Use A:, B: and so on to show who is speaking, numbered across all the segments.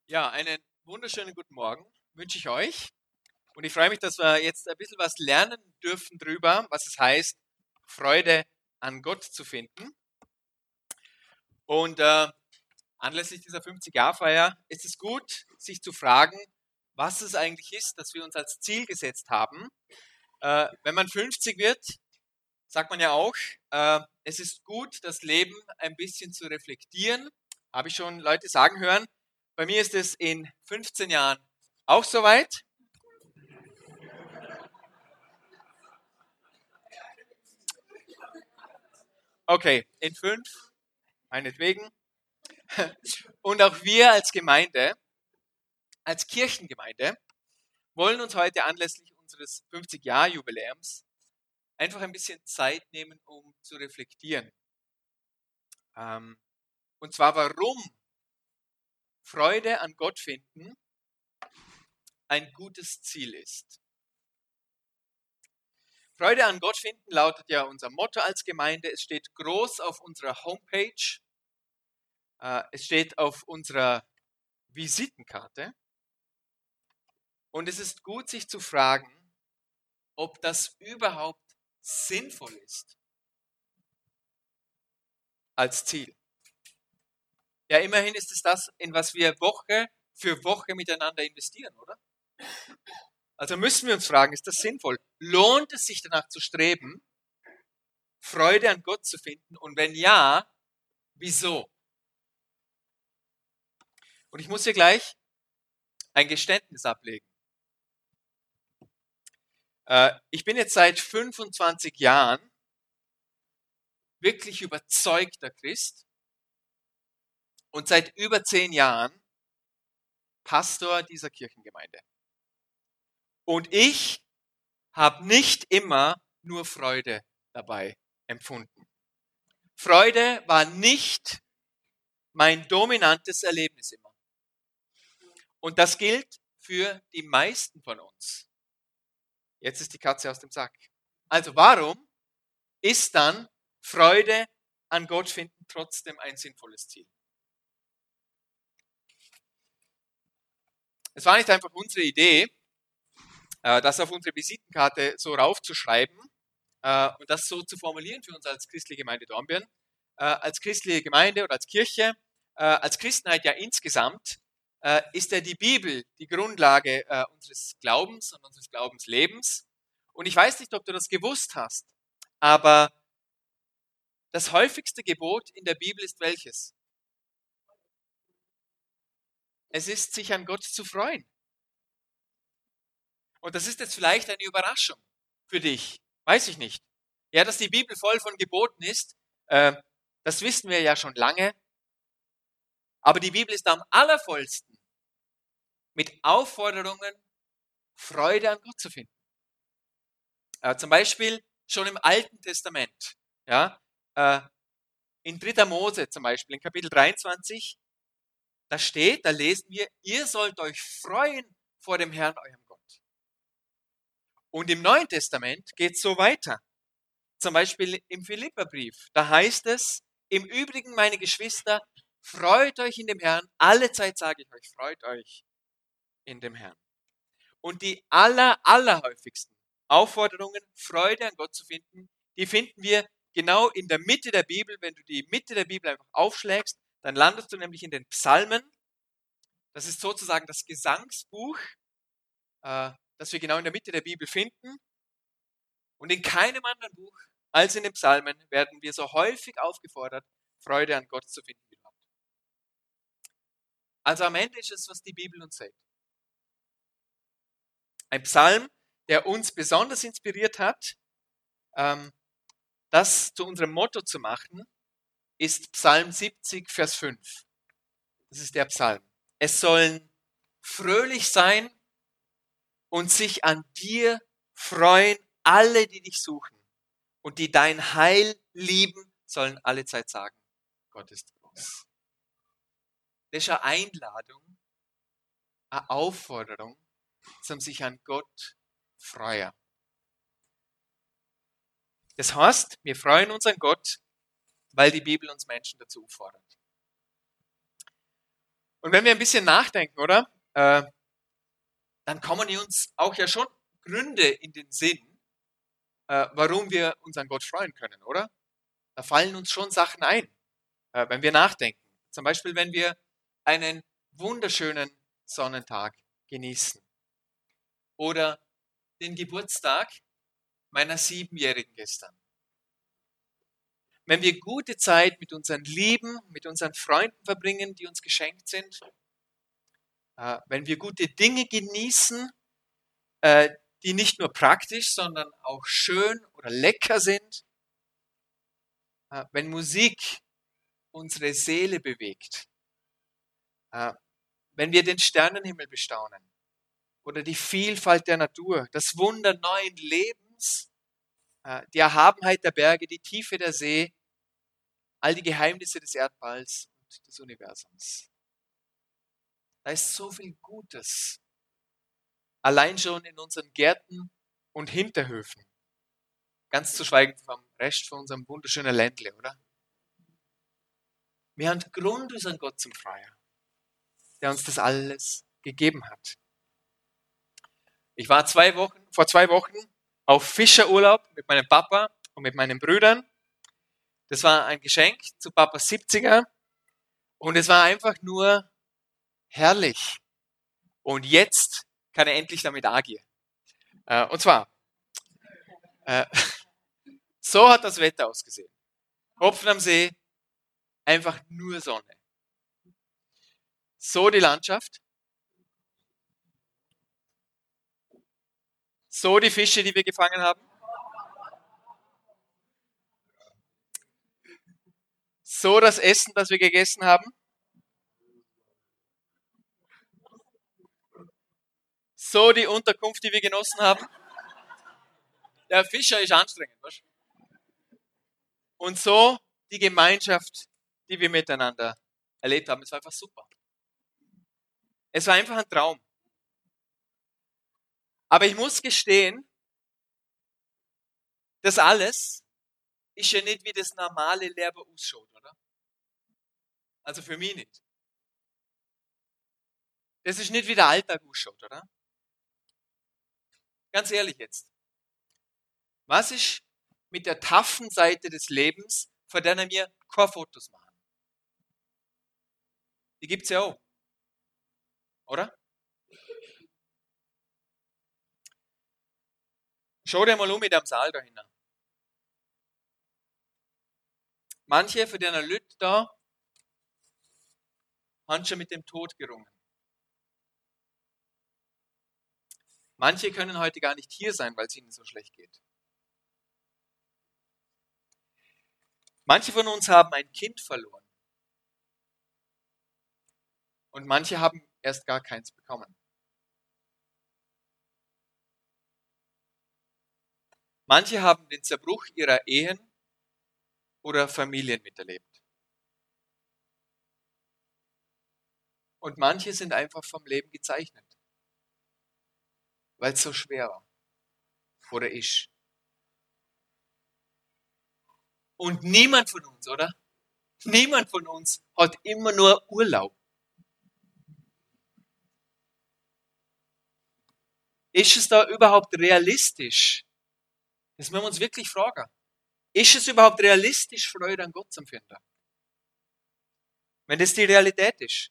A: Ja, einen wunderschönen guten Morgen wünsche ich euch. Und ich freue mich, dass wir jetzt ein bisschen was lernen dürfen drüber, was es heißt, Freude an Gott zu finden. Und anlässlich dieser 50-Jahr-Feier ist es gut, sich zu fragen, was es eigentlich ist, dass wir uns als Ziel gesetzt haben. Wenn man 50 wird, sagt man ja auch, es ist gut, das Leben ein bisschen zu reflektieren. Habe ich schon Leute sagen hören. Bei mir ist es in 15 Jahren auch soweit. Okay, in 5, meinetwegen. Und auch wir als Gemeinde, als Kirchengemeinde, wollen uns heute anlässlich unseres 50-Jahr-Jubiläums einfach ein bisschen Zeit nehmen, um zu reflektieren. Und zwar, warum Freude an Gott finden ein gutes Ziel ist. Freude an Gott finden lautet ja unser Motto als Gemeinde. Es steht groß auf unserer Homepage. Es steht auf unserer Visitenkarte. Und es ist gut, sich zu fragen, ob das überhaupt sinnvoll ist als Ziel. Ja, immerhin ist es das, in was wir Woche für Woche miteinander investieren, oder? Also müssen wir uns fragen, ist das sinnvoll? Lohnt es sich danach zu streben, Freude an Gott zu finden? Und wenn ja, wieso? Und ich muss hier gleich ein Geständnis ablegen. Ich bin jetzt seit 25 Jahren wirklich überzeugter Christ und seit über 10 Jahren Pastor dieser Kirchengemeinde. Und ich habe nicht immer nur Freude dabei empfunden. Freude war nicht mein dominantes Erlebnis immer. Und das gilt für die meisten von uns. Jetzt ist die Katze aus dem Sack. Also warum ist dann Freude an Gott finden trotzdem ein sinnvolles Ziel? Es war nicht einfach unsere Idee, das auf unsere Visitenkarte so raufzuschreiben und das so zu formulieren für uns als christliche Gemeinde Dornbirn. Als christliche Gemeinde oder als Kirche, als Christenheit ja insgesamt, ist ja die Bibel die Grundlage unseres Glaubens und unseres Glaubenslebens. Und ich weiß nicht, ob du das gewusst hast, aber das häufigste Gebot in der Bibel ist welches? Es ist, sich an Gott zu freuen. Und das ist jetzt vielleicht eine Überraschung für dich. Weiß ich nicht. Ja, dass die Bibel voll von Geboten ist, das wissen wir ja schon lange. Aber die Bibel ist am allervollsten mit Aufforderungen, Freude an Gott zu finden. Zum Beispiel schon im Alten Testament. Ja, in 3. Mose zum Beispiel, in Kapitel 23, da lesen wir, ihr sollt euch freuen vor dem Herrn, eurem Gott. Und im Neuen Testament geht es so weiter. Zum Beispiel im Philipperbrief, da heißt es, im Übrigen, meine Geschwister, freut euch in dem Herrn, alle Zeit sage ich euch, freut euch in dem Herrn. Und die allerhäufigsten Aufforderungen, Freude an Gott zu finden, die finden wir genau in der Mitte der Bibel. Wenn du die Mitte der Bibel einfach aufschlägst, dann landest du nämlich in den Psalmen. Das ist sozusagen das Gesangsbuch, das wir genau in der Mitte der Bibel finden. Und in keinem anderen Buch als in den Psalmen werden wir so häufig aufgefordert, Freude an Gott zu finden wie dort. Also am Ende ist es, was die Bibel uns sagt. Ein Psalm, der uns besonders inspiriert hat, das zu unserem Motto zu machen, ist Psalm 70, Vers 5. Das ist der Psalm. Es sollen fröhlich sein und sich an dir freuen alle, die dich suchen und die dein Heil lieben, sollen alle Zeit sagen, Gott ist groß. Das ist eine Einladung, eine Aufforderung, zum sich an Gott freuen. Das heißt, wir freuen uns an Gott, weil die Bibel uns Menschen dazu fordert. Und wenn wir ein bisschen nachdenken, oder? Dann kommen uns auch ja schon Gründe in den Sinn, warum wir uns an Gott freuen können, oder? Da fallen uns schon Sachen ein, wenn wir nachdenken. Zum Beispiel, wenn wir einen wunderschönen Sonnentag genießen. Oder den Geburtstag meiner 7-Jährigen gestern. Wenn wir gute Zeit mit unseren Lieben, mit unseren Freunden verbringen, die uns geschenkt sind. Wenn wir gute Dinge genießen, die nicht nur praktisch, sondern auch schön oder lecker sind. Wenn Musik unsere Seele bewegt. Wenn wir den Sternenhimmel bestaunen. Oder die Vielfalt der Natur, das Wunder neuen Lebens, die Erhabenheit der Berge, die Tiefe der See, all die Geheimnisse des Erdballs und des Universums. Da ist so viel Gutes. Allein schon in unseren Gärten und Hinterhöfen. Ganz zu schweigen vom Rest von unserem wunderschönen Ländle, oder? Wir haben Grund, unseren Gott zum Feiern, der uns das alles gegeben hat. Ich war vor 2 Wochen auf Fischerurlaub mit meinem Papa und mit meinen Brüdern. Das war ein Geschenk zu Papas 70er und es war einfach nur herrlich. Und jetzt kann er endlich damit agieren. Und zwar, so hat das Wetter ausgesehen. Hopfen am See, einfach nur Sonne. So die Landschaft. So die Fische, die wir gefangen haben. So das Essen, das wir gegessen haben. So die Unterkunft, die wir genossen haben. Der Fischer ist anstrengend, was? Und so die Gemeinschaft, die wir miteinander erlebt haben. Es war einfach super. Es war einfach ein Traum. Aber ich muss gestehen, das alles ist ja nicht wie das normale Leben ausschaut, oder? Also für mich nicht. Das ist nicht wie der Alltag ausschaut, oder? Ganz ehrlich jetzt. Was ist mit der taffen Seite des Lebens, von der wir keine Fotos machen? Die gibt's ja auch. Oder? Schau dir mal um mit dem Saal da hinten. Manche von den Leuten da haben schon mit dem Tod gerungen. Manche können heute gar nicht hier sein, weil es ihnen so schlecht geht. Manche von uns haben ein Kind verloren. Und manche haben erst gar keins bekommen. Manche haben den Zerbruch ihrer Ehen oder Familien miterlebt. Und manche sind einfach vom Leben gezeichnet, weil es so schwer war oder ist. Und niemand von uns, oder? Niemand von uns hat immer nur Urlaub. Ist es da überhaupt realistisch? Das müssen wir uns wirklich fragen. Ist es überhaupt realistisch, Freude an Gott zu empfinden? Wenn das die Realität ist.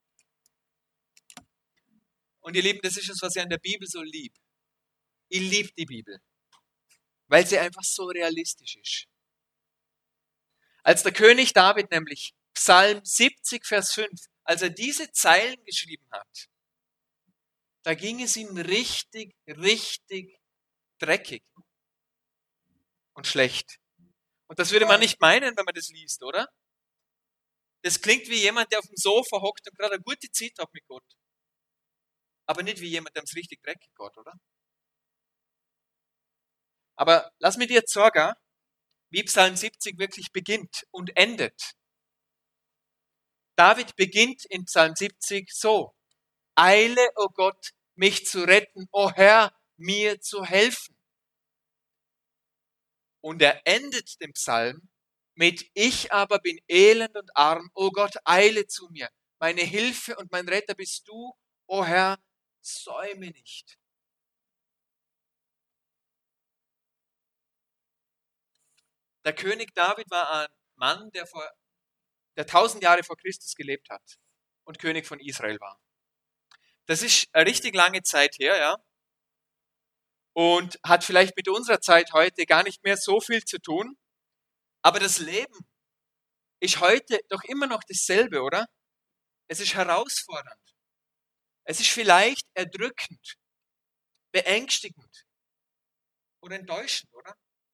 A: Und ihr Lieben, das ist es, was ich an der Bibel so liebe. Ich liebe die Bibel, weil sie einfach so realistisch ist. Als der König David nämlich Psalm 70, Vers 5, als er diese Zeilen geschrieben hat, da ging es ihm richtig, richtig dreckig und schlecht. Und das würde man nicht meinen, wenn man das liest, oder? Das klingt wie jemand, der auf dem Sofa hockt und gerade eine gute Zeit hat mit Gott. Aber nicht wie jemand, dem es richtig dreckig geht, oder? Aber lass mir dir jetzt sagen, wie Psalm 70 wirklich beginnt und endet. David beginnt in Psalm 70 so: Eile, o Gott, mich zu retten, o Herr, mir zu helfen. Und er endet den Psalm mit: Ich aber bin elend und arm, o Gott, eile zu mir. meine Hilfe und mein Retter bist du, o Herr, säume nicht. Der König David war ein Mann, der 1000 Jahre vor Christus gelebt hat und König von Israel war. Das ist eine richtig lange Zeit her, ja, und hat vielleicht mit unserer Zeit heute gar nicht mehr so viel zu tun, aber das Leben ist heute doch immer noch dasselbe, oder? Es ist herausfordernd. Es ist vielleicht erdrückend, beängstigend oder enttäuschend, oder?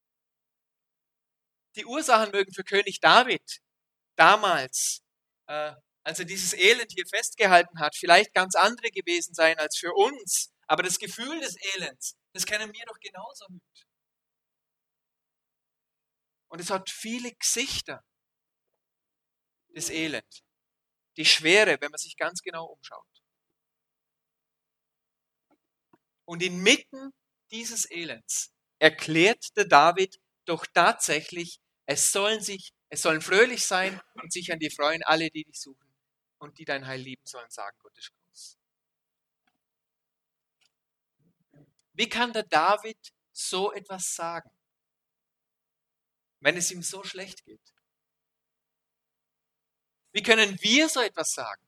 A: Die Ursachen mögen für König David damals, als er dieses Elend hier festgehalten hat, vielleicht ganz andere gewesen sein als für uns. Aber das Gefühl des Elends, das kennen wir doch genauso gut. Und es hat viele Gesichter, das Elend. Die Schwere, wenn man sich ganz genau umschaut. Und inmitten dieses Elends erklärt der David doch tatsächlich, es sollen fröhlich sein und sich an dir freuen, alle, die dich suchen und die dein Heil lieben sollen, sagen, Gott ist groß. Wie kann der David so etwas sagen, wenn es ihm so schlecht geht? Wie können wir so etwas sagen,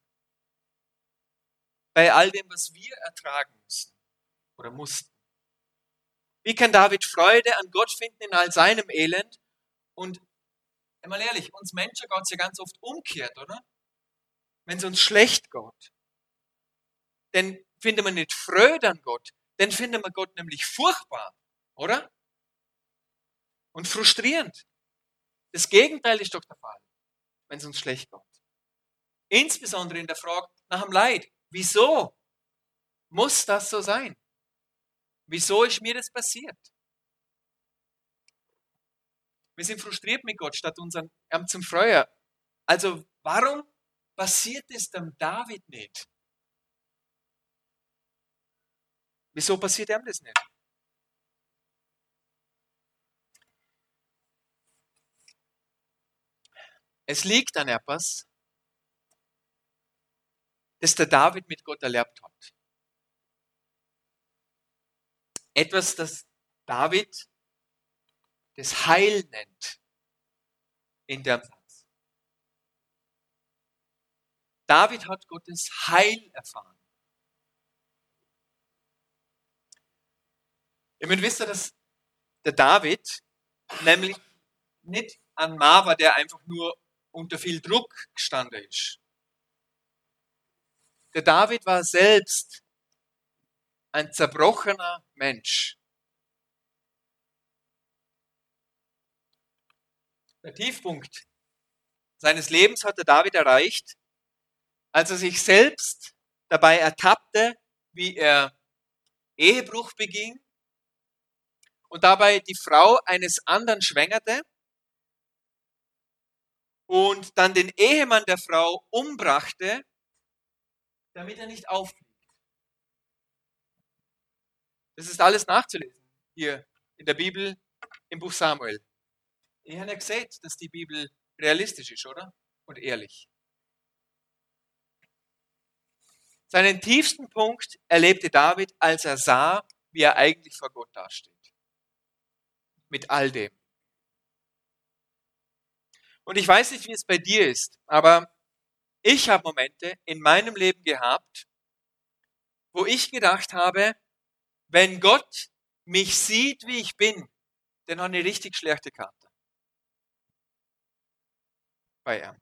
A: bei all dem, was wir ertragen müssen oder mussten? Wie kann David Freude an Gott finden in all seinem Elend? Und einmal ehrlich, uns Menschen geht es ja ganz oft umgekehrt, oder? Wenn es uns schlecht geht, dann findet man nicht Freude an Gott, dann findet man Gott nämlich furchtbar, oder? Und frustrierend. Das Gegenteil ist doch der Fall, wenn es uns schlecht geht. Insbesondere in der Frage nach dem Leid. Wieso muss das so sein? Wieso ist mir das passiert? Wir sind frustriert mit Gott, statt unseren zum Freuen. Also warum passiert es dem David nicht? Wieso passiert ihm das nicht? Es liegt an etwas, das der David mit Gott erlebt hat. Etwas, das David das Heil nennt in dem Satz. David hat Gottes Heil erfahren. Ihr müsst wissen, dass der David nämlich nicht ein Mann war, der einfach nur unter viel Druck gestanden ist. Der David war selbst ein zerbrochener Mensch. Der Tiefpunkt seines Lebens hat der David erreicht, als er sich selbst dabei ertappte, wie er Ehebruch beging und dabei die Frau eines anderen schwängerte und dann den Ehemann der Frau umbrachte, damit er nicht auffliegt. Das ist alles nachzulesen hier in der Bibel im Buch Samuel. Ihr habt ja gesehen, dass die Bibel realistisch ist, oder? Und ehrlich. Seinen tiefsten Punkt erlebte David, als er sah, wie er eigentlich vor Gott dasteht. Mit all dem. Und ich weiß nicht, wie es bei dir ist, aber ich habe Momente in meinem Leben gehabt, wo ich gedacht habe, wenn Gott mich sieht, wie ich bin, dann habe ich eine richtig schlechte Karte. Bei ihm.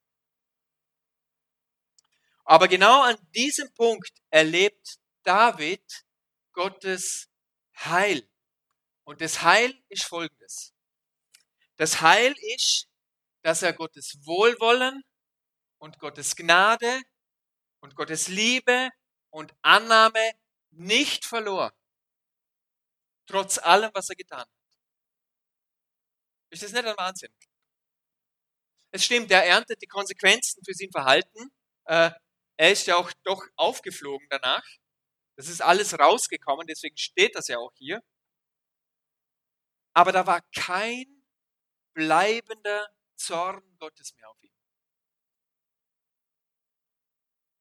A: Aber genau an diesem Punkt erlebt David Gottes Heil. Und das Heil ist folgendes. Das Heil ist, dass er Gottes Wohlwollen und Gottes Gnade und Gottes Liebe und Annahme nicht verlor. Trotz allem, was er getan hat. Ist das nicht ein Wahnsinn? Es stimmt, er erntet die Konsequenzen für sein Verhalten. Er ist ja auch doch aufgeflogen danach. Das ist alles rausgekommen, deswegen steht das ja auch hier. Aber da war kein bleibender Zorn Gottes mehr auf ihn.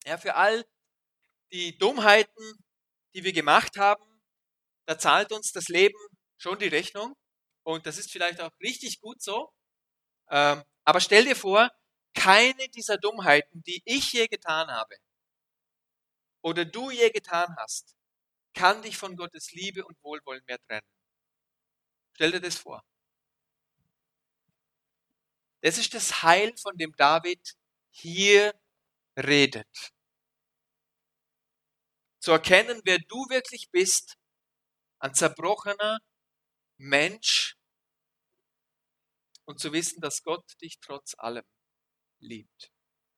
A: Ja, für all die Dummheiten, die wir gemacht haben, da zahlt uns das Leben schon die Rechnung. Und das ist vielleicht auch richtig gut so. Aber stell dir vor, keine dieser Dummheiten, die ich je getan habe oder du je getan hast, kann dich von Gottes Liebe und Wohlwollen mehr trennen. Stell dir das vor. Das ist das Heil, von dem David hier redet. Zu erkennen, wer du wirklich bist, ein zerbrochener Mensch, und zu wissen, dass Gott dich trotz allem liebt.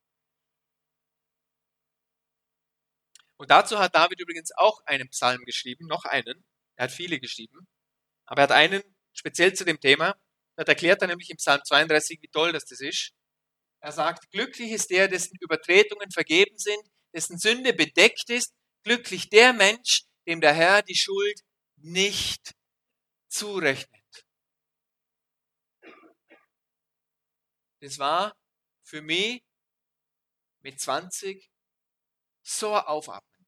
A: Und dazu hat David übrigens auch einen Psalm geschrieben, noch einen. Er hat viele geschrieben, aber er hat einen speziell zu dem Thema. Das erklärt er nämlich im Psalm 32, wie toll das ist. Er sagt, glücklich ist der, dessen Übertretungen vergeben sind, dessen Sünde bedeckt ist. Glücklich der Mensch, dem der Herr die Schuld nicht zurechnet. Das war für mich mit 20 so ein Aufatmen.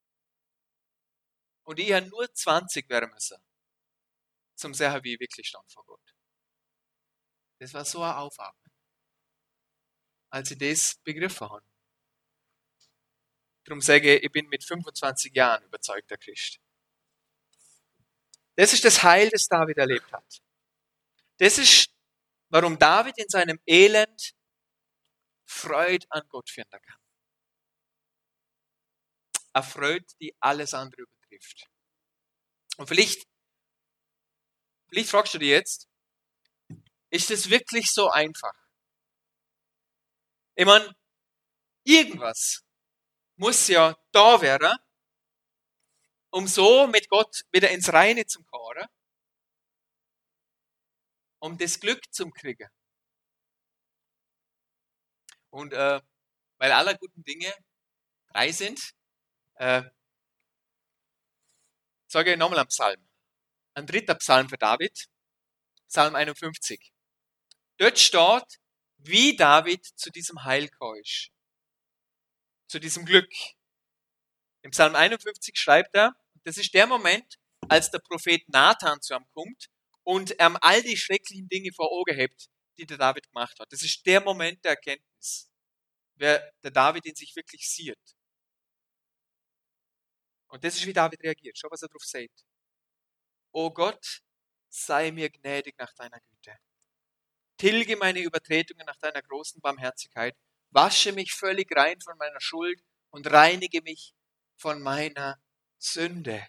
A: Und ich habe nur 20 werden müssen, zum sehen, wie ich wirklich stand vor Gott. Das war so ein Aufatmen, als ich das begriffen habe. Darum sage ich, ich bin mit 25 Jahren überzeugter Christ. Das ist das Heil, das David erlebt hat. Das ist, warum David in seinem Elend Freude an Gott finden kann. Eine Freude, die alles andere übertrifft. Und vielleicht fragst du dich jetzt, ist es wirklich so einfach? Ich meine, irgendwas muss ja da werden, um so mit Gott wieder ins Reine zu kommen, um das Glück zu kriegen. Und weil aller guten Dinge 3 sind, sage ich nochmal am Psalm. Ein dritter Psalm für David, Psalm 51. Dort steht, wie David zu diesem Heil gekommen ist, zu diesem Glück. Im Psalm 51 schreibt er, das ist der Moment, als der Prophet Nathan zu ihm kommt und all die schrecklichen Dinge vor Augen hebt, die der David gemacht hat. Das ist der Moment der Erkenntnis, wer der David in sich wirklich sieht. Und das ist, wie David reagiert. Schau, was er darauf sagt. O Gott, sei mir gnädig nach deiner Güte. Tilge meine Übertretungen nach deiner großen Barmherzigkeit. Wasche mich völlig rein von meiner Schuld und reinige mich von meiner Sünde.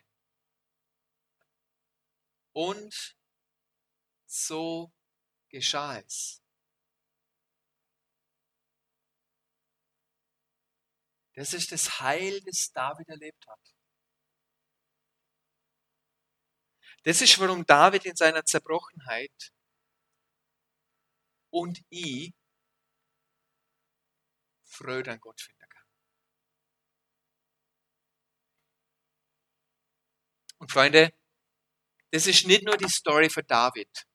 A: Und so geschah es. Das ist das Heil, das David erlebt hat. Das ist, warum David in seiner Zerbrochenheit und ich Freude an Gott finden kann. Und Freunde, das ist nicht nur die Story für David.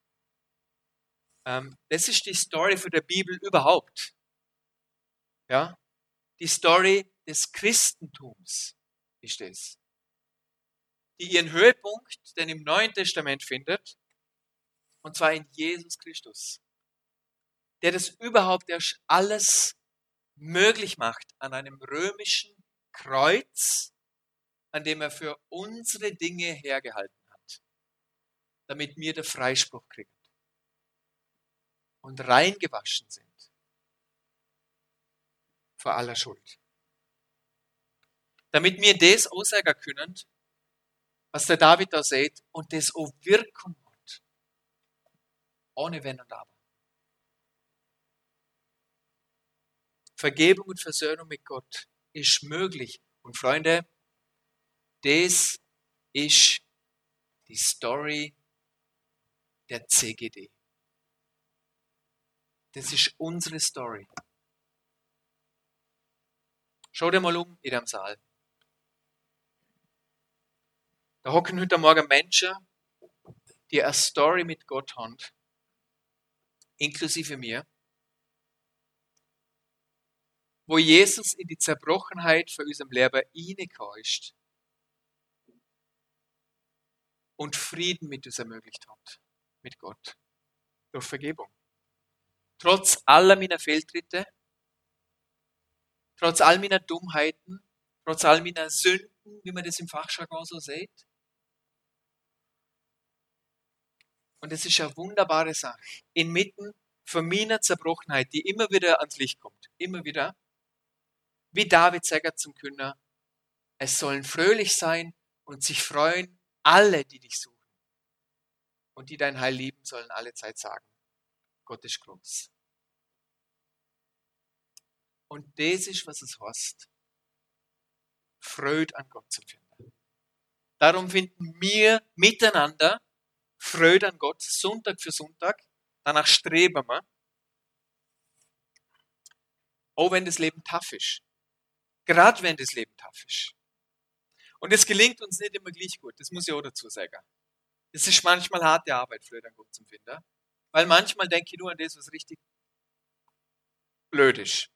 A: Das ist die Story für die Bibel überhaupt. Ja? Die Story des Christentums ist es. Die ihren Höhepunkt denn im Neuen Testament findet. Und zwar in Jesus Christus. Der das überhaupt erst alles möglich macht an einem römischen Kreuz, an dem er für unsere Dinge hergehalten hat. Damit wir den Freispruch kriegen. Und reingewaschen sind. Vor aller Schuld. Damit wir das aussagen können, was der David da sieht, und das auch Wirkung hat. Ohne Wenn und Aber. Vergebung und Versöhnung mit Gott ist möglich. Und Freunde, das ist die Story der CGD. Das ist unsere Story. Schau dir mal um in dem Saal. Da hocken heute Morgen Menschen, die eine Story mit Gott haben, inklusive mir. wo Jesus in die Zerbrochenheit von unserem Leben reingekommen ist und Frieden mit uns ermöglicht hat, mit Gott, durch Vergebung. Trotz aller meiner Fehltritte, trotz all meiner Dummheiten, trotz all meiner Sünden, wie man das im Fachjargon so sieht. Und es ist eine wunderbare Sache, inmitten von meiner Zerbrochenheit, die immer wieder ans Licht kommt, immer wieder, wie David sagt zum Künder, es sollen fröhlich sein und sich freuen alle, die dich suchen. Und die dein Heil lieben, sollen alle Zeit sagen, Gott ist groß. Und das ist, was es heißt, Freude an Gott zu finden. Darum finden wir miteinander Freude an Gott, Sonntag für Sonntag. Danach streben wir. Auch wenn das Leben tough ist. Gerade wenn das Leben tough ist. Und es gelingt uns nicht immer gleich gut, das muss ich auch dazu sagen. Es ist manchmal harte Arbeit, Freude an Gott zu finden. Weil manchmal denke ich nur an das, was richtig blöd ist.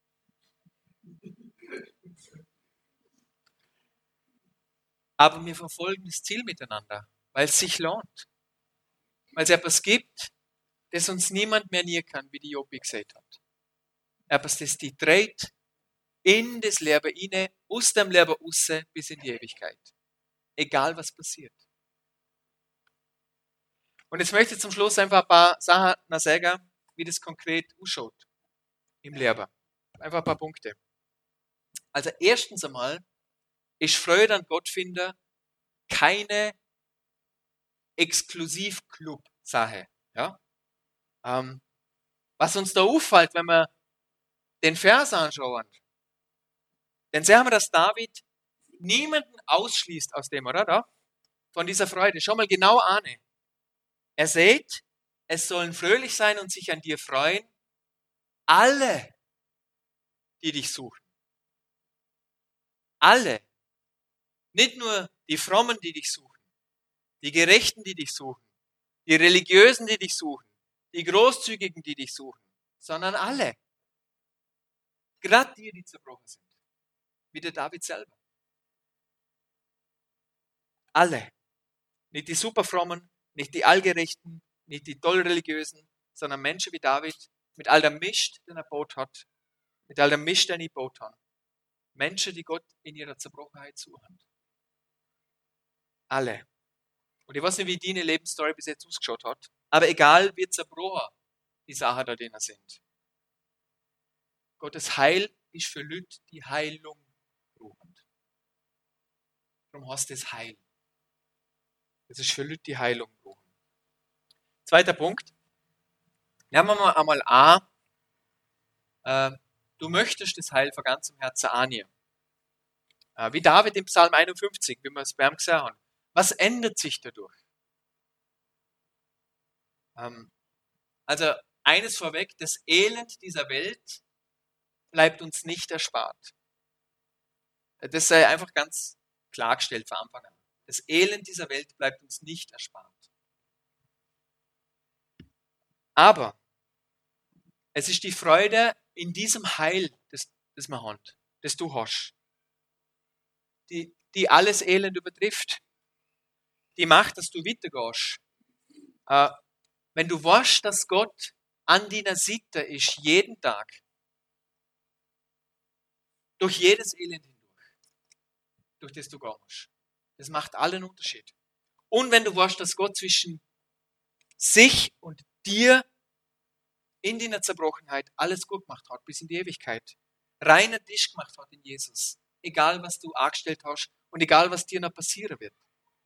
A: Aber wir verfolgen das Ziel miteinander, weil es sich lohnt. Weil es etwas gibt, das uns niemand mehr näher kann, wie die Jobi gesagt hat. Etwas, das die dreht in das Leben rein, aus dem Leben raus, bis in die Ewigkeit. Egal, was passiert. Und jetzt möchte ich zum Schluss einfach ein paar Sachen noch sagen, wie das konkret ausschaut im Leben. Einfach ein paar Punkte. Also erstens einmal ist Freude an Gott finden keine Exklusivclub-Sache. Ja? Was uns da auffällt, wenn wir den Vers anschauen, dann sehen wir, dass David niemanden ausschließt aus dem, oder? Da? Von dieser Freude. Schau mal genau an. Er sagt, es sollen fröhlich sein und sich an dir freuen, alle, die dich suchen. Alle. Nicht nur die Frommen, die dich suchen, die Gerechten, die dich suchen, die Religiösen, die dich suchen, die Großzügigen, die dich suchen, sondern alle. Gerade die, die zerbrochen sind. Wie der David selber. Alle. Nicht die Superfrommen, nicht die Allgerechten, nicht die Tollreligiösen, sondern Menschen wie David, mit all dem Mist, den er gebaut hat, mit all dem Mist, den ich gebaut habe. Menschen, die Gott in ihrer Zerbrochenheit suchen. Alle. Und ich weiß nicht, wie deine Lebensstory bis jetzt ausgeschaut hat, aber egal, wie zerbrochen die Sachen da drinnen sind. Gottes Heil ist für Leute, die Heilung brauchen. Darum heißt es Heil. Das ist für Leute, die Heilung brauchen. Zweiter Punkt. Nehmen wir mal einmal an, du möchtest das Heil von ganzem Herzen annehmen. Wie David im Psalm 51, wie wir es bei ihm gesehen haben. Was ändert sich dadurch? Also eines vorweg, das Elend dieser Welt bleibt uns nicht erspart. Das sei einfach ganz klargestellt von Anfang an. Das Elend dieser Welt bleibt uns nicht erspart. Aber es ist die Freude in diesem Heil, das wir haben, das du hast, die alles Elend übertrifft. Die macht, dass du weitergehst. Wenn du weißt, dass Gott an deiner Seite ist, jeden Tag, durch jedes Elend hindurch, durch das du gehst. Das macht allen Unterschied. Und wenn du weißt, dass Gott zwischen sich und dir in deiner Zerbrochenheit alles gut gemacht hat, bis in die Ewigkeit, reiner Tisch gemacht hat in Jesus, egal was du angestellt hast und egal was dir noch passieren wird.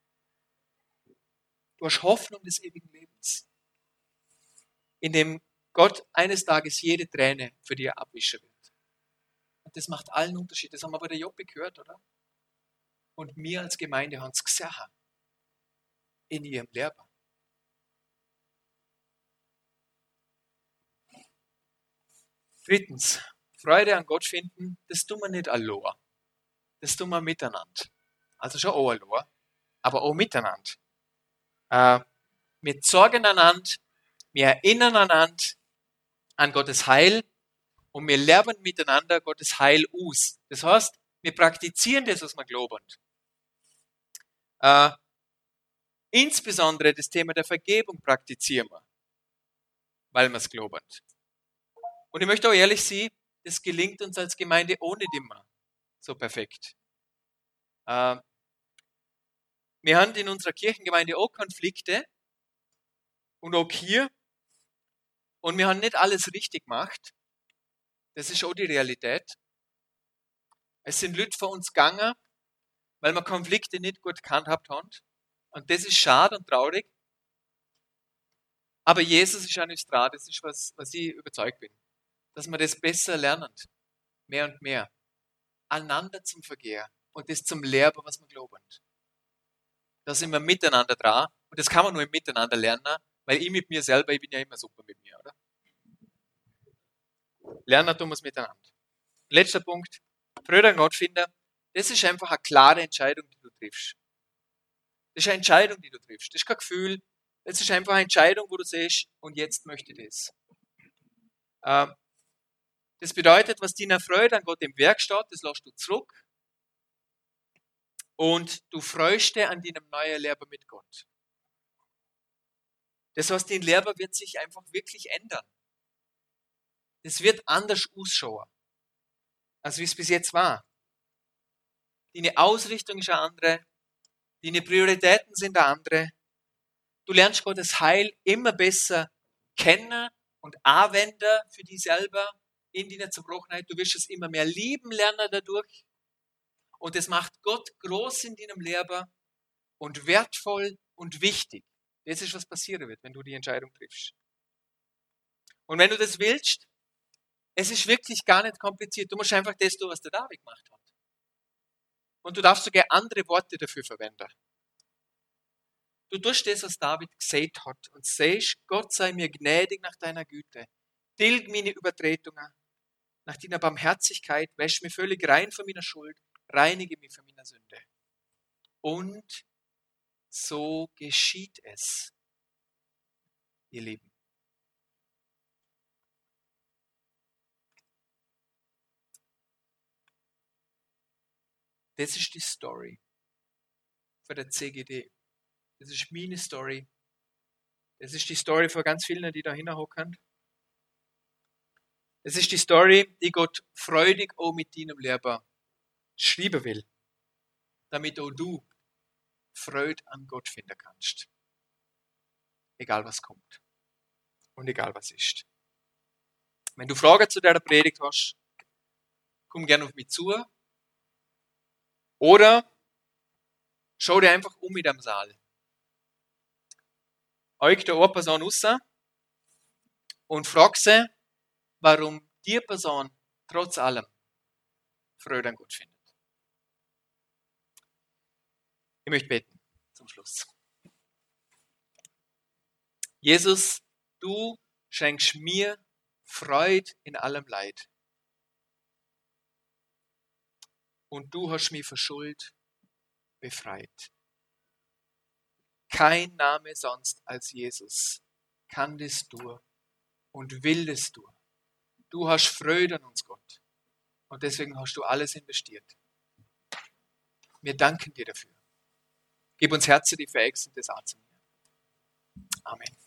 A: Du hast Hoffnung des ewigen Lebens, in dem Gott eines Tages jede Träne für dich abwischen wird. Und das macht allen Unterschied. Das haben wir bei der Joppe gehört, oder? Und wir als Gemeinde haben es gesehen. In ihrem Leben. Drittens, Freude an Gott finden, das tun wir nicht allein. Das tun wir miteinander. Also schon auch allein, aber auch miteinander. Wir sorgen einander, wir erinnern einander an Gottes Heil Und wir lernen miteinander Gottes Heil aus. Das heißt, wir praktizieren das, was wir glauben. Insbesondere das Thema der Vergebung praktizieren wir, weil wir es glauben. Und ich möchte auch ehrlich sein, das gelingt uns als Gemeinde auch nicht immer so perfekt. Wir haben in unserer Kirchengemeinde auch Konflikte und auch hier. Und wir haben nicht alles richtig gemacht. Das ist auch die Realität. Es sind Leute von uns gegangen, weil wir Konflikte nicht gut gehandhabt haben. Und das ist schade und traurig. Aber Jesus ist an uns dran. Das ist was ich überzeugt bin. Dass wir das besser lernen. Mehr und mehr. Einander zum Vergehen. Und das zum Lernen, was wir glauben. Da sind wir miteinander dran. Und das kann man nur im Miteinander lernen. Weil ich mit mir selber, ich bin ja immer super mit mir, oder? Lernen tun wir es miteinander. Letzter Punkt. Freude an Gott finden. Das ist einfach eine klare Entscheidung, die du triffst. Das ist eine Entscheidung, die du triffst. Das ist kein Gefühl. Das ist einfach eine Entscheidung, wo du siehst, und jetzt möchte ich das. Das bedeutet, was deiner Freude an Gott im Werk steht, das lässt du zurück. Und du freust dich an deinem neuen Leben mit Gott. Das heißt, dein Leben wird sich einfach wirklich ändern. Es wird anders ausschauen, als wie es bis jetzt war. Deine Ausrichtung ist eine andere. Deine Prioritäten sind eine andere. Du lernst Gottes Heil immer besser kennen und anwenden für dich selber in deiner Zerbrochenheit. Du wirst es immer mehr lieben lernen dadurch. Und es macht Gott groß in deinem Leben und wertvoll und wichtig. Das ist, was passieren wird, wenn du die Entscheidung triffst. Und wenn du das willst, es ist wirklich gar nicht kompliziert. Du musst einfach das tun, was der David gemacht hat. Und du darfst sogar andere Worte dafür verwenden. Du tust das, was David gesagt hat, und sagst, Gott sei mir gnädig nach deiner Güte. Tilg meine Übertretungen. Nach deiner Barmherzigkeit wäsch mich völlig rein von meiner Schuld. Reinige mich von meiner Sünde. Und so geschieht es, ihr Lieben. Das ist die Story für der CGD. Das ist meine Story. Das ist die Story von ganz vielen, die da hinhocken. Das ist die Story, die Gott freudig auch mit deinem Leben schreiben will, damit auch du Freude an Gott finden kannst. Egal was kommt und egal was ist. Wenn du Fragen zu der Predigt hast, komm gerne auf mich zu. Oder schau dir einfach um in dem Saal. Euch da eine Person raus und frag sie, warum die Person trotz allem Freude an Gott findet. Ich möchte beten zum Schluss. Jesus, du schenkst mir Freude in allem Leid. Und du hast mich von Schuld befreit. Kein Name sonst als Jesus kann das tun und will das tun. Du hast Freude an uns, Gott. Und deswegen hast du alles investiert. Wir danken dir dafür. Gib uns Herzen, die fähig sind, das anzunehmen. Amen.